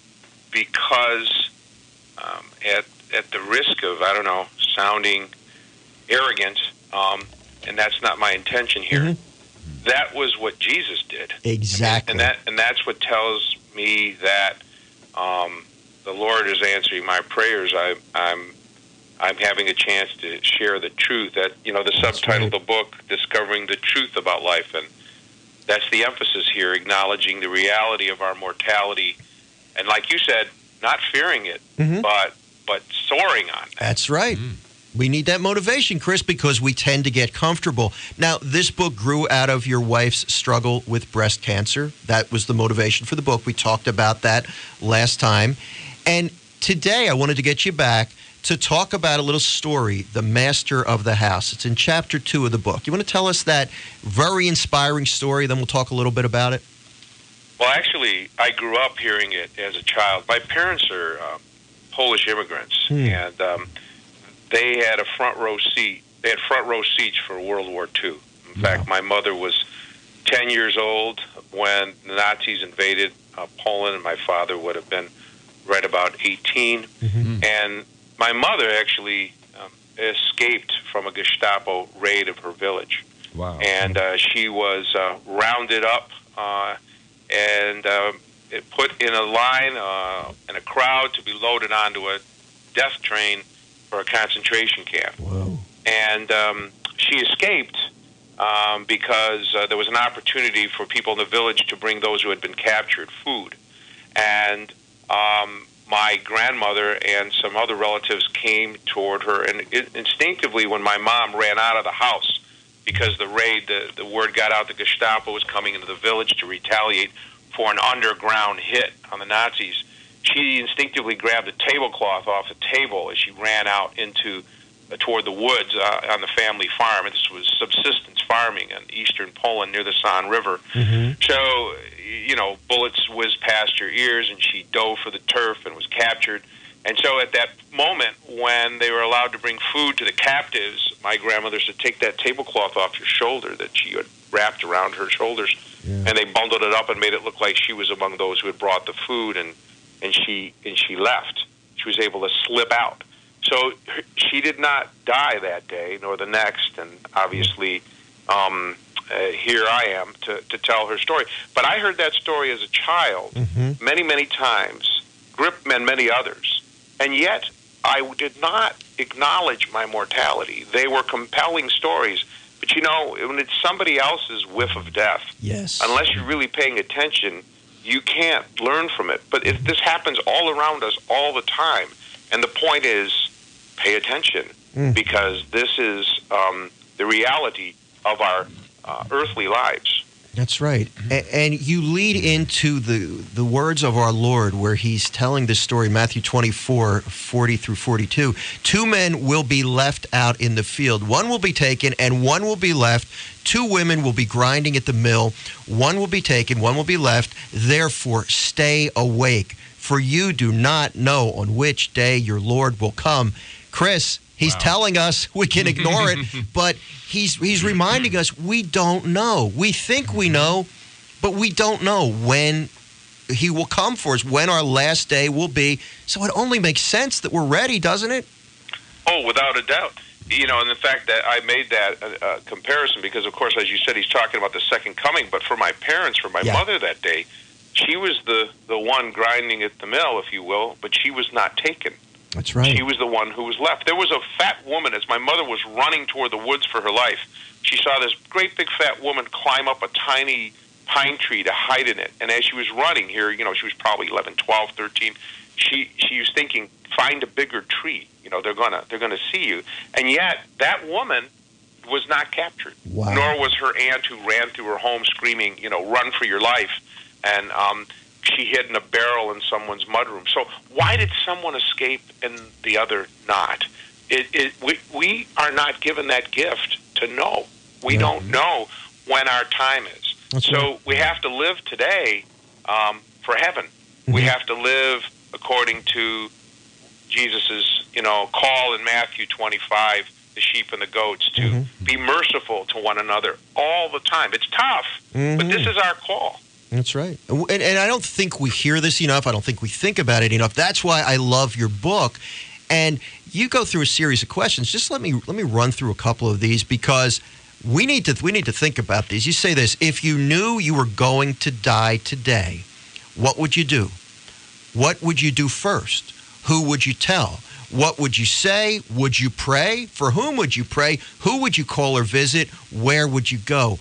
because um, at at the risk of, I don't know, sounding arrogant, um, and that's not my intention here. Mm-hmm. That was what Jesus did. Exactly. And that and that's what tells me that um, the Lord is answering my prayers. I, I'm I'm having a chance to share the truth. That you know, the That's subtitle right. of the book, "Discovering the Truth About Life," and that's the emphasis here: acknowledging the reality of our mortality, and like you said, not fearing it, Mhm. but but soaring on. That's right. We need that motivation, Chris, because we tend to get comfortable. Now, this book grew out of your wife's struggle with breast cancer. That was the motivation for the book. We talked about that last time. And today I wanted to get you back to talk about a little story, The Master of the House. It's in chapter two of the book. You want to tell us that very inspiring story, then we'll talk a little bit about it? Well, actually, I grew up hearing it as a child. My parents are um, Polish immigrants, Hmm. and um, they had a front row seat. They had front row seats for World War Two. In fact, my mother was ten years old when the Nazis invaded uh, Poland, and my father would have been right about eighteen. Mm-hmm. And my mother actually um, escaped from a Gestapo raid of her village. Wow. And uh, she was uh, rounded up uh, and uh, put in a line uh, in a crowd to be loaded onto a death train for a concentration camp. Whoa. And um, she escaped um, because uh, there was an opportunity for people in the village to bring those who had been captured food. And um, my grandmother and some other relatives came toward her, and it, instinctively, when my mom ran out of the house, because the raid, the, the word got out the Gestapo was coming into the village to retaliate for an underground hit on the Nazis, she instinctively grabbed the tablecloth off the table as she ran out into uh, toward the woods uh, on the family farm. And this was subsistence farming in eastern Poland near the San River. Mm-hmm. So, you know, bullets whizzed past her ears, and she dove for the turf and was captured. And so at that moment, when they were allowed to bring food to the captives, my grandmother said, take that tablecloth off your shoulder that she had wrapped around her shoulders. Yeah. And they bundled it up and made it look like she was among those who had brought the food, and, and she and she left. She was able to slip out. So her, she did not die that day, nor the next, and obviously um, uh, here I am to, to tell her story. But I heard that story as a child Mm-hmm. many, many times, Grip and many others, and yet I did not acknowledge my mortality. They were compelling stories. But, you know, when it's somebody else's whiff of death, Yes. unless you're really paying attention, you can't learn from it. But if this happens all around us all the time, and the point is, pay attention, Mm. because this is um, the reality of our uh, earthly lives. That's right. A- and you lead into the the words of our Lord where he's telling this story, Matthew twenty-four, forty through forty-two. Two men will be left out in the field. One will be taken and one will be left. Two women will be grinding at the mill. One will be taken, one will be left. Therefore, stay awake, for you do not know on which day your Lord will come. Chris, he's Wow. telling us we can ignore it, but he's he's reminding us we don't know. We think we know, but we don't know when he will come for us, when our last day will be. So it only makes sense that we're ready, doesn't it? Oh, without a doubt. You know, and the fact that I made that uh, uh, comparison because, of course, as you said, he's talking about the second coming. But for my parents, for my Yeah. mother that day, she was the, the one grinding at the mill, if you will, but she was not taken. That's right. She was the one who was left. There was a fat woman, as my mother was running toward the woods for her life. She saw this great big fat woman climb up a tiny pine tree to hide in it. And as she was running here, you know, she was probably eleven, twelve, thirteen, she she was thinking, find a bigger tree. You know, they're gonna they're gonna see you. And yet that woman was not captured. Wow. Nor was her aunt who ran through her home screaming, you know, run for your life. And um she hid in a barrel in someone's mudroom. So why did someone escape and the other not? It, it, we, we are not given that gift to know. We Yeah. don't know when our time is. That's so right. we have to live today um, for heaven. We Mhm. have to live according to Jesus's, you know, call in Matthew twenty-five, the sheep and the goats, to Mhm. be merciful to one another all the time. It's tough, but Mhm. this is our call. That's right. And, and I don't think we hear this enough. I don't think we think about it enough. That's why I love your book. And you go through a series of questions. Just let me let me run through a couple of these because we need to we need to think about these. You say this: if you knew you were going to die today, what would you do? What would you do first? Who would you tell? What would you say? Would you pray? For whom would you pray? Who would you call or visit? Where would you go?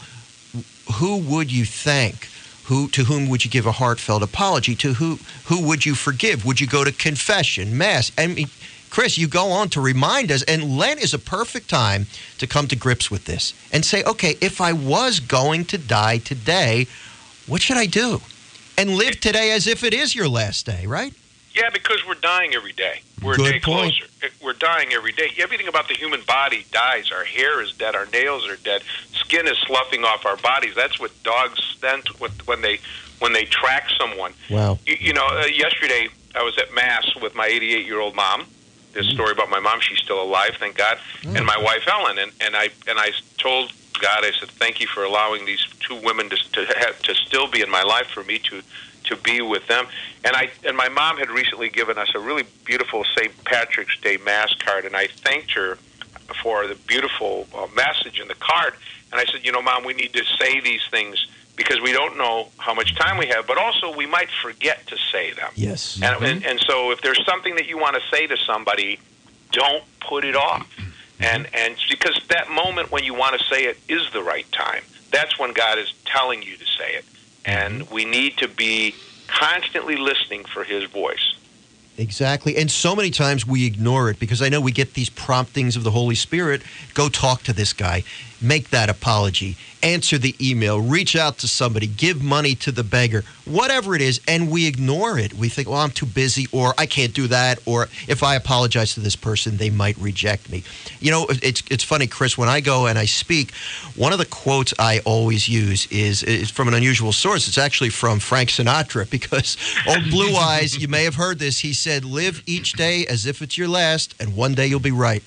Who would you thank? Who, to whom would you give a heartfelt apology? To who, who would you forgive? Would you go to confession, mass? I mean, Chris, you go on to remind us, and Lent is a perfect time to come to grips with this and say, okay, if I was going to die today, what should I do? And live today as if it is your last day, right? Yeah, because we're dying every day. We're Good a day point. closer. We're dying every day. Everything about the human body dies. Our hair is dead. Our nails are dead. Skin is sloughing off our bodies. That's what dogs sense when they when they track someone. Wow. You, you know, uh, yesterday I was at Mass with my eighty-eight-year-old mom. This story about my mom, she's still alive, thank God, Mm. and my wife Ellen. And, and I and I told God, I said, thank you for allowing these two women to to, have, to still be in my life, for me to to be with them. And I and my mom had recently given us a really beautiful Saint Patrick's Day Mass card, and I thanked her for the beautiful uh, message in the card. And I said, you know, Mom, we need to say these things because we don't know how much time we have, but also we might forget to say them. Yes. And, mm-hmm. and, and so if there's something that you want to say to somebody, don't put it off. And and because that moment when you want to say it is the right time. That's when God is telling you to say it. And we need to be constantly listening for his voice. Exactly. And so many times we ignore it because I know we get these promptings of the Holy Spirit. Go talk to this guy. Make that apology. Answer the email. Reach out to somebody. Give money to the beggar. Whatever it is. And we ignore it. We think, well, I'm too busy, or I can't do that, or if I apologize to this person, they might reject me. You know, it's it's funny, Chris, when I go and I speak, one of the quotes I always use is, is from an unusual source. It's actually from Frank Sinatra, because old Blue Eyes, you may have heard this, he said, live each day as if it's your last, and one day you'll be right.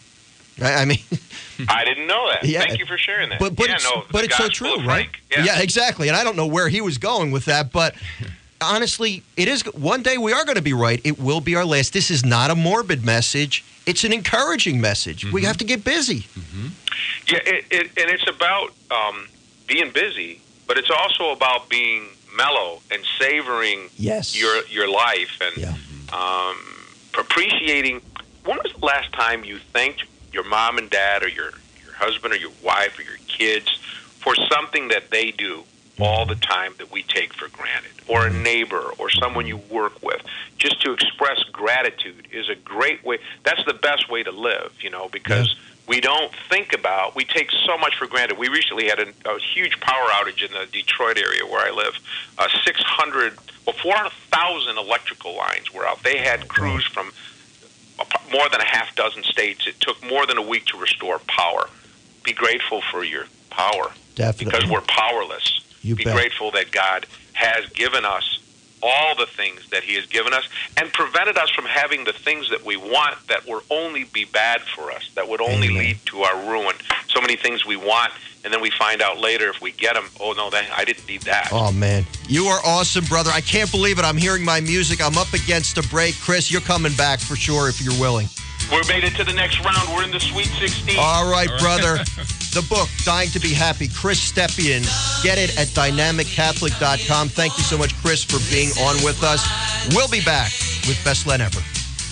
I mean, I didn't know that. Yeah. Thank you for sharing that. But but yeah, it's, no, but the it's so gospel true, of right? Frank. Yeah. yeah, exactly. And I don't know where he was going with that, but honestly, it is. One day we are going to be right. It will be our last. This is not a morbid message. It's an encouraging message. Mm-hmm. We have to get busy. Mm-hmm. Yeah, it, it, and it's about um, being busy, but it's also about being mellow and savoring yes. your your life and yeah. um, appreciating. When was the last time you thanked your mom and dad, or your, your husband or your wife or your kids for something that they do all the time that we take for granted, or a neighbor or someone you work with? Just to express gratitude is a great way. That's the best way to live, you know, because yeah. we don't think about, we take so much for granted. We recently had a, a huge power outage in the Detroit area where I live. Uh, six hundred, well, four hundred thousand electrical lines were out. They had crews from more than a half dozen states. It took more than a week to restore power. Be grateful for your power. Definitely. Because we're powerless. You Be bet. grateful that God has given us all the things that he has given us and prevented us from having the things that we want that would only be bad for us, that would only Amen. lead to our ruin. So many things we want, and then we find out later if we get them, oh, no, that, I didn't need that. Oh, man. You are awesome, brother. I can't believe it. I'm hearing my music. I'm up against a break. Chris, you're coming back for sure if you're willing. We're made it to the next round. We're in the Sweet sixteen. All right, brother. The book, Dying to Be Happy, Chris Stepien. Get it at dynamic catholic dot com. Thank you so much, Chris, for being on with us. We'll be back with Best Len Ever.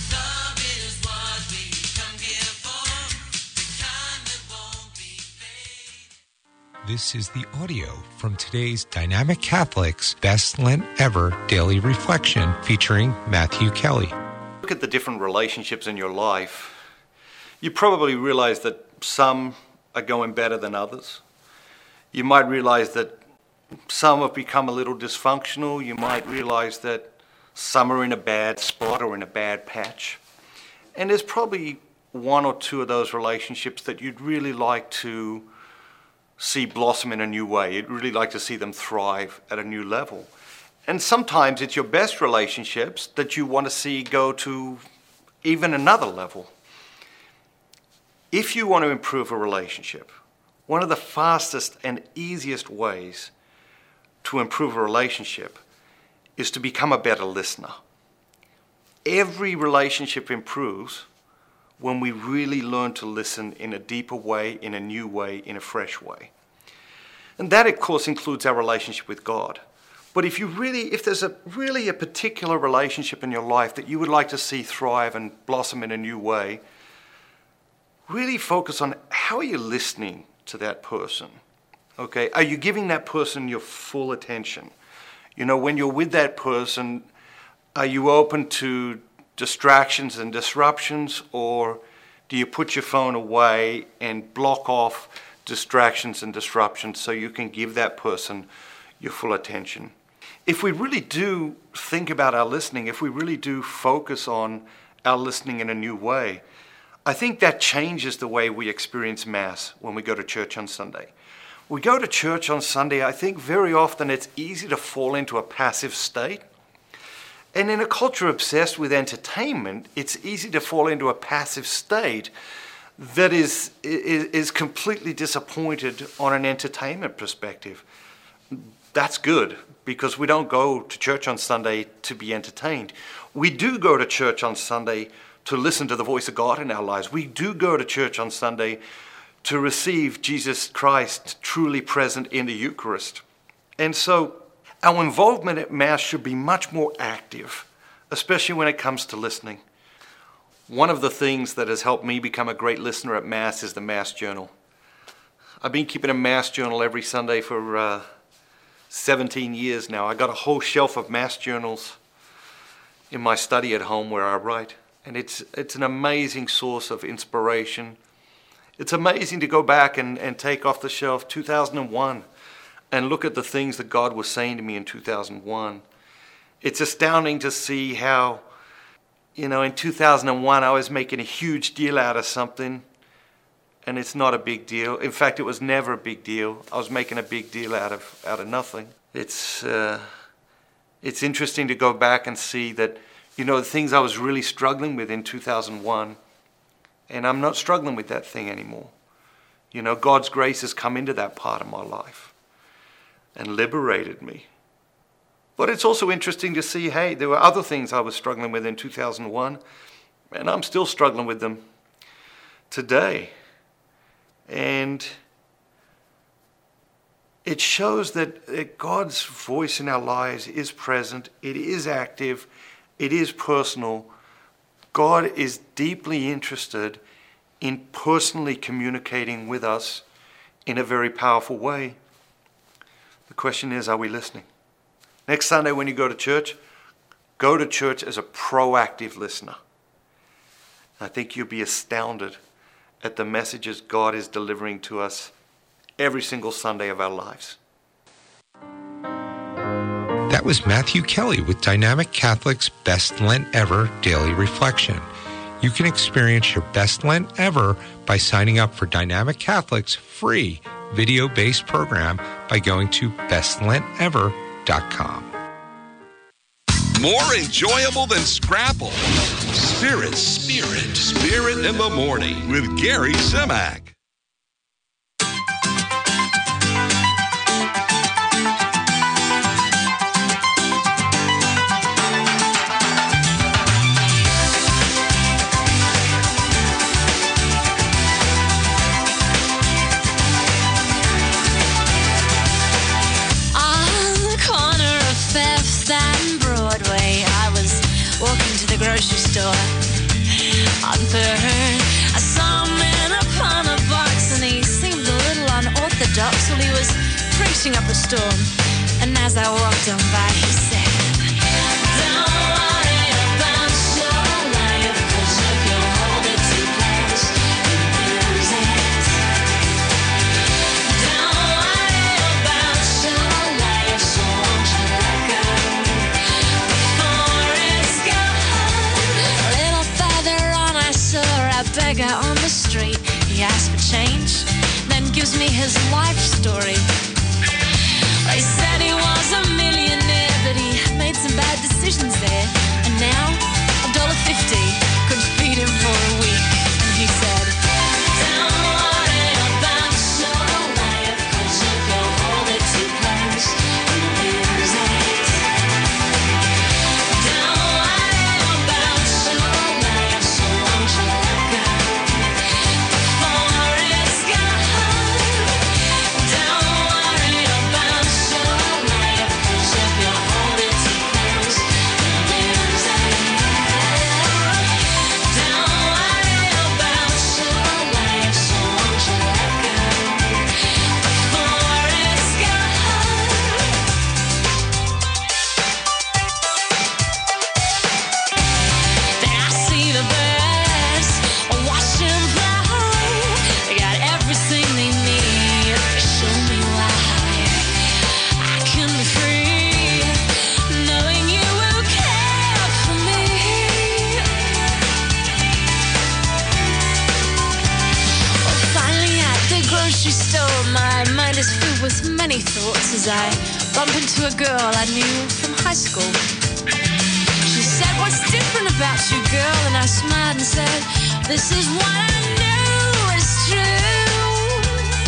This is the audio from today's Dynamic Catholic's Best Lent Ever Daily Reflection featuring Matthew Kelly. Look at the different relationships in your life. You probably realize that some are going better than others. You might realize that some have become a little dysfunctional. You might realize that some are in a bad spot or in a bad patch. And there's probably one or two of those relationships that you'd really like to see blossom in a new way. You'd really like to see them thrive at a new level. And sometimes it's your best relationships that you want to see go to even another level. If you want to improve a relationship, one of the fastest and easiest ways to improve a relationship is to become a better listener. Every relationship improves when we really learn to listen in a deeper way, in a new way, in a fresh way. And that, of course, includes our relationship with God. But if you really, if there's a really a particular relationship in your life that you would like to see thrive and blossom in a new way, really focus on how are you listening to that person? Okay, are you giving that person your full attention? You know, when you're with that person, are you open to distractions and disruptions, or do you put your phone away and block off distractions and disruptions so you can give that person your full attention? If we really do think about our listening, if we really do focus on our listening in a new way, I think that changes the way we experience Mass when we go to church on Sunday. We go to church on Sunday, I think very often it's easy to fall into a passive state. And in a culture obsessed with entertainment, it's easy to fall into a passive state that is, is, is completely disappointed on an entertainment perspective. That's good, because we don't go to church on Sunday to be entertained. We do go to church on Sunday to listen to the voice of God in our lives. We do go to church on Sunday to receive Jesus Christ truly present in the Eucharist. And so our involvement at Mass should be much more active, especially when it comes to listening. One of the things that has helped me become a great listener at Mass is the Mass Journal. I've been keeping a Mass Journal every Sunday for uh, seventeen years now. I got a whole shelf of Mass Journals in my study at home where I write. And it's it's an amazing source of inspiration. It's amazing to go back and, and take off the shelf two thousand one and look at the things that God was saying to me in two thousand one. It's astounding to see how, you know, in two thousand one I was making a huge deal out of something, and it's not a big deal. In fact, it was never a big deal. I was making a big deal out of out of nothing. It's uh, it's interesting to go back and see that, you know, the things I was really struggling with in two thousand one, and I'm not struggling with that thing anymore. You know, God's grace has come into that part of my life and liberated me. But it's also interesting to see, hey, there were other things I was struggling with in two thousand one, and I'm still struggling with them today. And it shows that God's voice in our lives is present, it is active, it is personal. God is deeply interested in personally communicating with us in a very powerful way. The question is, are we listening? Next Sunday when you go to church, go to church as a proactive listener. I think you'll be astounded at the messages God is delivering to us every single Sunday of our lives. That was Matthew Kelly with Dynamic Catholic's Best Lent Ever Daily Reflection. You can experience your best Lent ever by signing up for Dynamic Catholic's free video-based program by going to best lent ever dot com. More enjoyable than Scrapple. Spirit, Spirit, Spirit in the Morning with Gary Zimak. Grocery store on Third. I saw a man upon a box and he seemed a little unorthodox. Well, he was preaching up a storm, and as I walked on by, he said, "Don't worry about your life, 'cause if you hold it too close, you lose it. Don't worry about your life, so won't you let go before it's gone." A beggar on the street, he asked for change, then gives me his life story. They said he was a millionaire, but he made some bad decisions there, and now a dollar fifty could feed him for a week. And he said, "Don't worry about your life, 'cause if you hold it too close, you lose it. Don't worry about your life, so won't you let go before it's gone. Don't grocery store, my mind is filled with many thoughts as I bump into a girl I knew from high school. She said, "What's different about you, girl?" And I smiled and said, "This is what I know is true."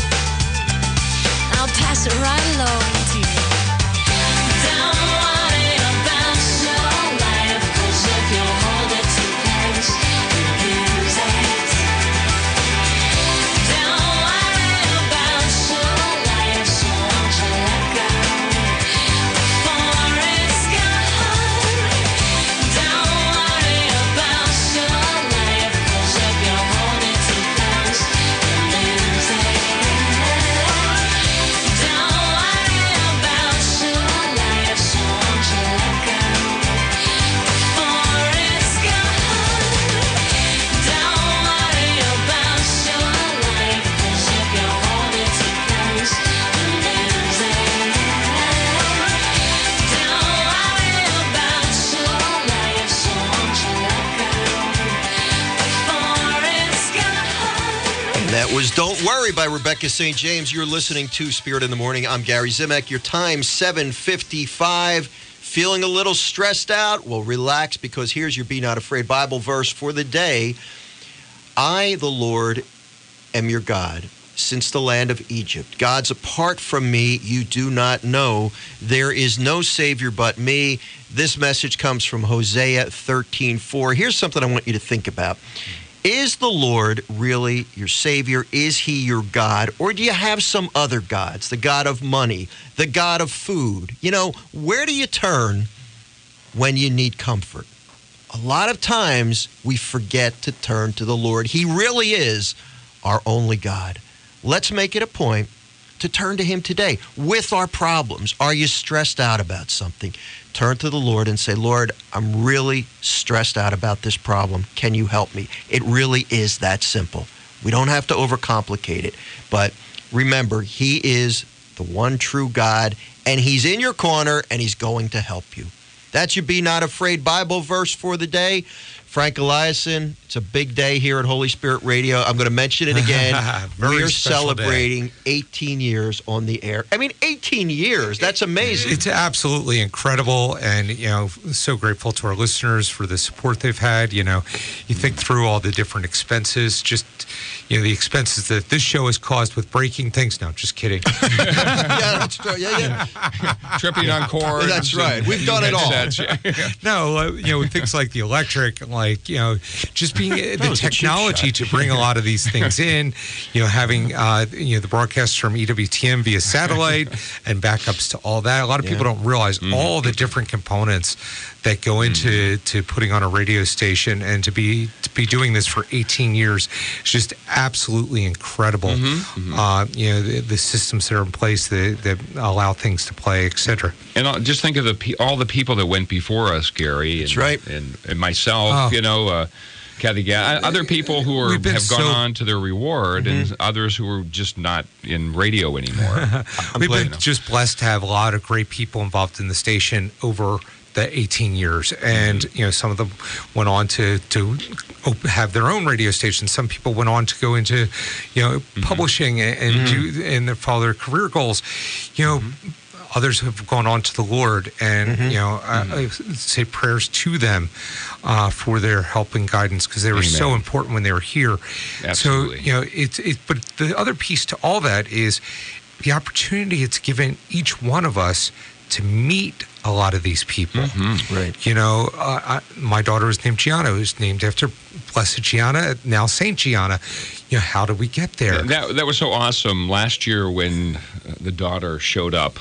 I'll pass it right along to you. Don't worry about your life, 'cause if you hold it too close, you lose it. Don't worry about your life, so won't you let go before it's gone. Don't worry about your life, 'cause if you hold it too close, you lose it. Don't worry about your life, so won't you let go before it's gone. Don't worry about your life, 'cause if you hold it too close, you lose it. Don't worry about your life, so won't you let go before it's gone. And that was Don't Worry by Rebecca Saint James. You're listening to Spirit in the Morning. I'm Gary Zimak. Your time, seven fifty-five. Feeling a little stressed out? Well, relax, because here's your Be Not Afraid Bible verse for the day. I, the Lord, am your God, since the land of Egypt. Gods apart from me, you do not know. There is no Savior but me. This message comes from Hosea thirteen four. Here's something I want you to think about. Is the Lord really your Savior? Is he your God? Or do you have some other gods? The God of money, the God of food. You know, where do you turn when you need comfort? A lot of times we forget to turn to the Lord. He really is our only God. Let's make it a point to turn to him today with our problems. Are you stressed out about something? Turn to the Lord and say, Lord, I'm really stressed out about this problem. Can you help me? It really is that simple. We don't have to overcomplicate it. But remember, he is the one true God, and he's in your corner, and he's going to help you. That's your Be Not Afraid Bible verse for the day. Frank Eliason, it's a big day here at Holy Spirit Radio. I'm going to mention it again. We're celebrating day. eighteen years on the air. I mean, eighteen years. That's amazing. It's absolutely incredible, and, you know, so grateful to our listeners for the support they've had. You know, you think through all the different expenses, just, you know, the expenses that this show has caused with breaking things. No, just kidding. yeah, that's true. Yeah, yeah. Tripping on cords. That's right. We've done it all. no, uh, you know, things like the electric, like, you know, just being the technology to bring a lot of these things in, you know, having, uh, you know, the broadcasts from E W T M via satellite and backups to all that. A lot of yeah. people don't realize mm-hmm. all the different components that go into to putting on a radio station, and to be to be doing this for eighteen years is just absolutely incredible. Mm-hmm. Uh, you know, the, the systems that are in place that, that allow things to play, et cetera. And I'll just think of the all the people that went before us, Gary. That's and, right. And, and myself, oh. you know, uh, Kathy, Ga- other people who are, have gone so, on to their reward, mm-hmm. and others who are just not in radio anymore. We've been just blessed to have a lot of great people involved in the station over the eighteen years, and you know, some of them went on to to have their own radio stations. Some people went on to go into, you know, mm-hmm. publishing and, and mm-hmm. do and follow their career goals. You know. Mm-hmm. Others have gone on to the Lord, and mm-hmm. you know, mm-hmm. I, I say prayers to them uh, for their help and guidance, because they were Amen. So important when they were here. Absolutely. So you know, it's it. But the other piece to all that is the opportunity it's given each one of us to meet a lot of these people. Mm-hmm. Right. You know, uh, I, my daughter is named Gianna, who's named after Blessed Gianna, now Saint Gianna. You know, how did we get there? That that was so awesome last year when the daughter showed up.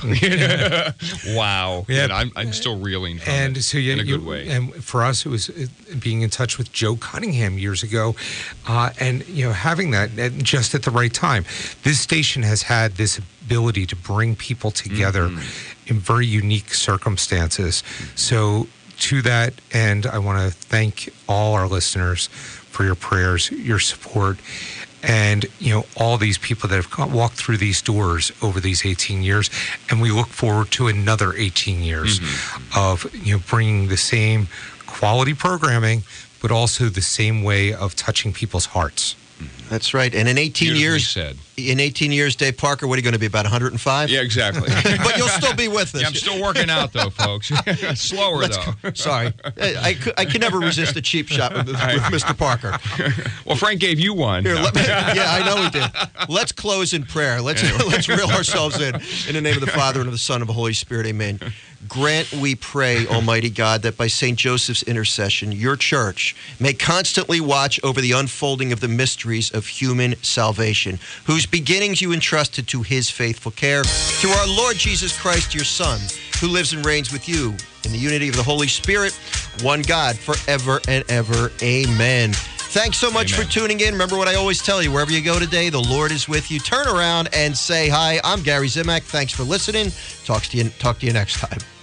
Wow. Yeah. And I'm I'm still reeling from and it so you, in a you, good way. And for us, it was being in touch with Joe Cunningham years ago, uh, and you know, having that just at the right time. This station has had this ability to bring people together mm-hmm. in very unique circumstances. So to that end, I want to thank all our listeners for your prayers, your support, and you know, all these people that have walked through these doors over these eighteen years, and we look forward to another eighteen years mm-hmm. of you know, bringing the same quality programming, but also the same way of touching people's hearts. That's right. And in eighteen Beautifully years, said. In eighteen years, Dave Parker, what are you going to be, about one hundred five? Yeah, exactly. But you'll still be with us. Yeah, I'm still working out, though, folks. Slower, Let's, though. Sorry. I, I, could, I can never resist a cheap shot with, with Mister Parker. Well, Frank gave you one. Here, let me, yeah, I know he did. Let's close in prayer. Let's, let's reel ourselves in. In the name of the Father, and of the Son, and of the Holy Spirit, amen. Grant, we pray, Almighty God, that by Saint Joseph's intercession, your church may constantly watch over the unfolding of the mysteries of human salvation, whose beginnings you entrusted to his faithful care, through our Lord Jesus Christ, your Son, who lives and reigns with you in the unity of the Holy Spirit, one God, forever and ever. Amen. Thanks so much Amen. for tuning in. Remember what I always tell you, wherever you go today, the Lord is with you. Turn around and say hi. I'm Gary Zimak. Thanks for listening. Talk to you, talk to you next time.